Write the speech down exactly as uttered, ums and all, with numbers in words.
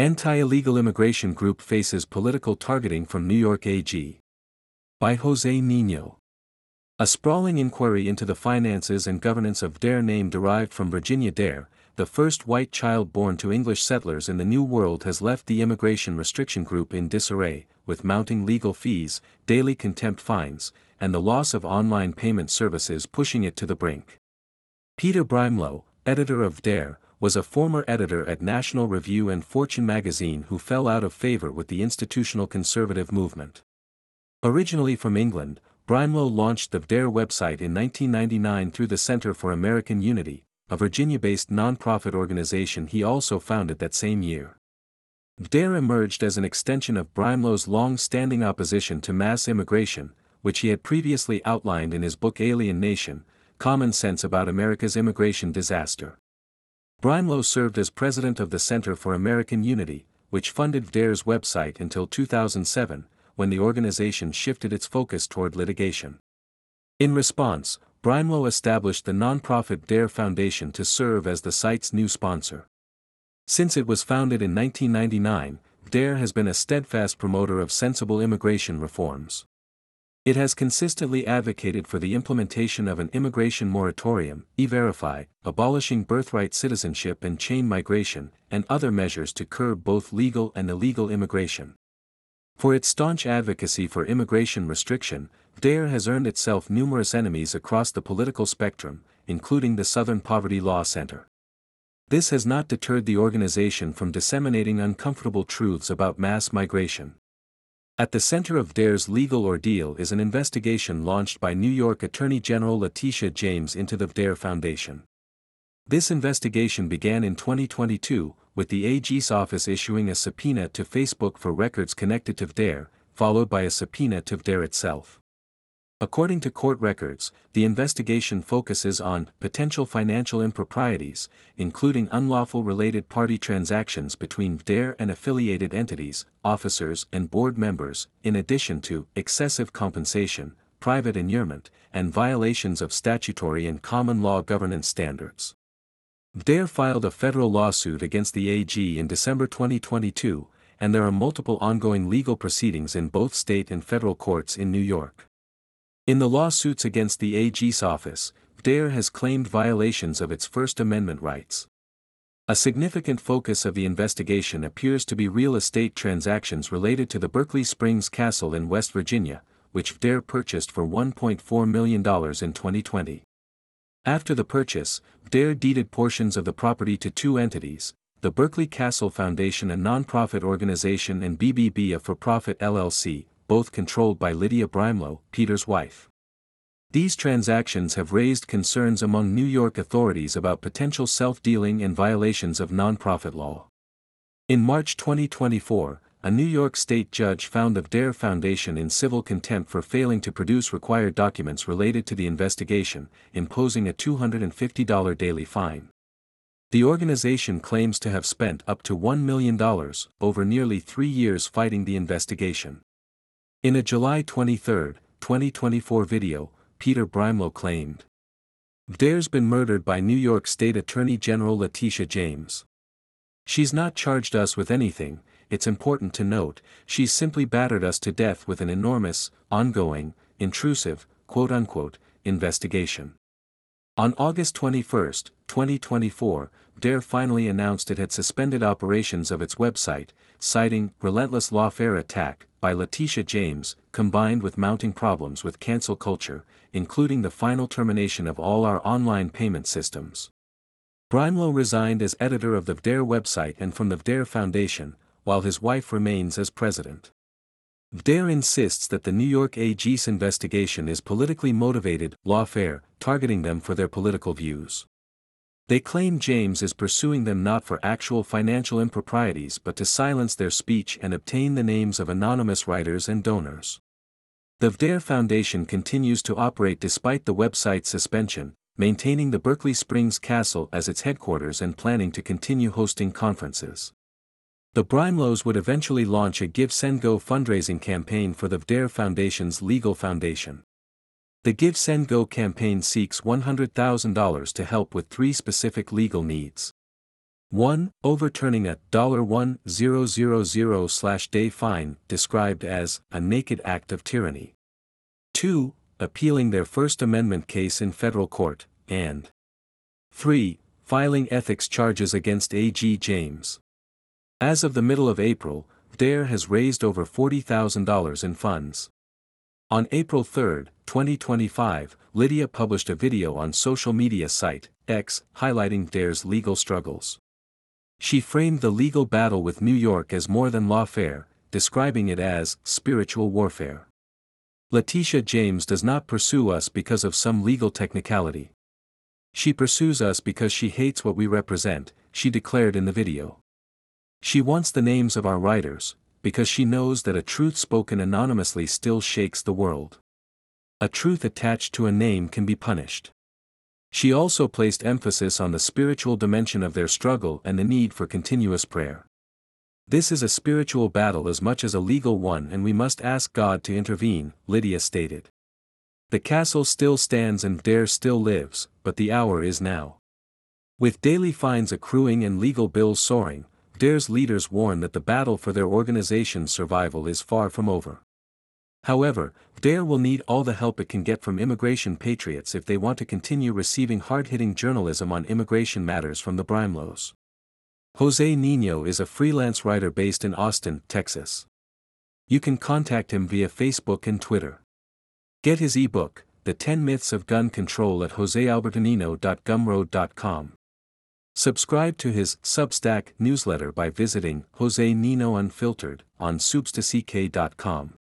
Anti-illegal immigration group faces political targeting from New York A G. By Jose Nino. A sprawling inquiry into the finances and governance of Dare name derived from Virginia Dare, the first white child born to English settlers in the New World, has left the immigration restriction group in disarray, with mounting legal fees, daily contempt fines, and the loss of online payment services pushing it to the brink. Peter Brimelow, editor of Dare, was a former editor at National Review and Fortune magazine who fell out of favor with the institutional conservative movement. Originally from England, Brimelow launched the Dare website in nineteen ninety-nine through the Center for American Unity, a Virginia-based non-profit organization he also founded that same year. Dare emerged as an extension of Brimelow's long-standing opposition to mass immigration, which he had previously outlined in his book Alien Nation: Common Sense About America's Immigration Disaster. Brimelow served as president of the Center for American Unity, which funded Dare's website until two thousand seven, when the organization shifted its focus toward litigation. In response, Brimelow established the nonprofit Dare Foundation to serve as the site's new sponsor. Since it was founded in nineteen ninety-nine, Dare has been a steadfast promoter of sensible immigration reforms. It has consistently advocated for the implementation of an immigration moratorium, E-Verify, abolishing birthright citizenship and chain migration, and other measures to curb both legal and illegal immigration. For its staunch advocacy for immigration restriction, Dare has earned itself numerous enemies across the political spectrum, including the Southern Poverty Law Center. This has not deterred the organization from disseminating uncomfortable truths about mass migration. At the center of Dare's legal ordeal is an investigation launched by New York Attorney General Letitia James into the Dare Foundation. This investigation began in twenty twenty-two, with the A G's office issuing a subpoena to Facebook for records connected to Dare, followed by a subpoena to Dare itself. According to court records, the investigation focuses on potential financial improprieties, including unlawful related party transactions between Dare and affiliated entities, officers and board members, in addition to excessive compensation, private inurement, and violations of statutory and common law governance standards. Dare filed a federal lawsuit against the A G in December twenty twenty-two, and there are multiple ongoing legal proceedings in both state and federal courts in New York. In the lawsuits against the A G's office, Dare has claimed violations of its First Amendment rights. A significant focus of the investigation appears to be real estate transactions related to the Berkeley Springs Castle in West Virginia, which Dare purchased for one point four million dollars in twenty twenty. After the purchase, Dare deeded portions of the property to two entities, the Berkeley Castle Foundation, a nonprofit organization, and B B B, a for-profit L L C, both controlled by Lydia Brimelow, Peter's wife. These transactions have raised concerns among New York authorities about potential self-dealing and violations of nonprofit law. In March twenty twenty-four, a New York state judge found the Dare Foundation in civil contempt for failing to produce required documents related to the investigation, imposing a two hundred fifty dollars daily fine. The organization claims to have spent up to one million dollars over nearly three years fighting the investigation. In a July twenty-third, twenty twenty-four video, Peter Brimelow claimed, "Dare's been murdered by New York State Attorney General Letitia James. She's not charged us with anything, it's important to note, she's simply battered us to death with an enormous, ongoing, intrusive, quote-unquote, investigation." On August twenty-first, twenty twenty-four, Dare finally announced it had suspended operations of its website, citing relentless lawfare attack by Letitia James, combined with mounting problems with cancel culture, including the final termination of all our online payment systems. Brimelow resigned as editor of the Dare website and from the Dare Foundation, while his wife remains as president. Dare insists that the New York A G's investigation is politically motivated, lawfare, targeting them for their political views. They claim James is pursuing them not for actual financial improprieties but to silence their speech and obtain the names of anonymous writers and donors. The Dare Foundation continues to operate despite the website's suspension, maintaining the Berkeley Springs Castle as its headquarters and planning to continue hosting conferences. The Brimelows would eventually launch a GiveSendGo fundraising campaign for the Dare Foundation's legal foundation. The GiveSendGo campaign seeks one hundred thousand dollars to help with three specific legal needs. one. Overturning a one thousand slash day fine described as a naked act of tyranny. two. Appealing their First Amendment case in federal court, and three. Filing ethics charges against A G James. As of the middle of April, DARE has raised over forty thousand dollars in funds. On April third, twenty twenty-five, Lydia published a video on social media site, X, highlighting DARE's legal struggles. She framed the legal battle with New York as more than lawfare, describing it as spiritual warfare. Letitia James does not pursue us because of some legal technicality. She pursues us because she hates what we represent, she declared in the video. She wants the names of our writers, because she knows that a truth spoken anonymously still shakes the world. A truth attached to a name can be punished. She also placed emphasis on the spiritual dimension of their struggle and the need for continuous prayer. This is a spiritual battle as much as a legal one, and we must ask God to intervene, Lydia stated. The castle still stands and DARE still lives, but the hour is now. With daily fines accruing and legal bills soaring, DARE's leaders warn that the battle for their organization's survival is far from over. However, DARE will need all the help it can get from immigration patriots if they want to continue receiving hard-hitting journalism on immigration matters from the Brimlows. Jose Nino is a freelance writer based in Austin, Texas. You can contact him via Facebook and Twitter. Get his ebook, The ten Myths of Gun Control at jose albertonino dot gumroad dot com. Subscribe to his Substack newsletter by visiting Jose Nino Unfiltered on substack dot com.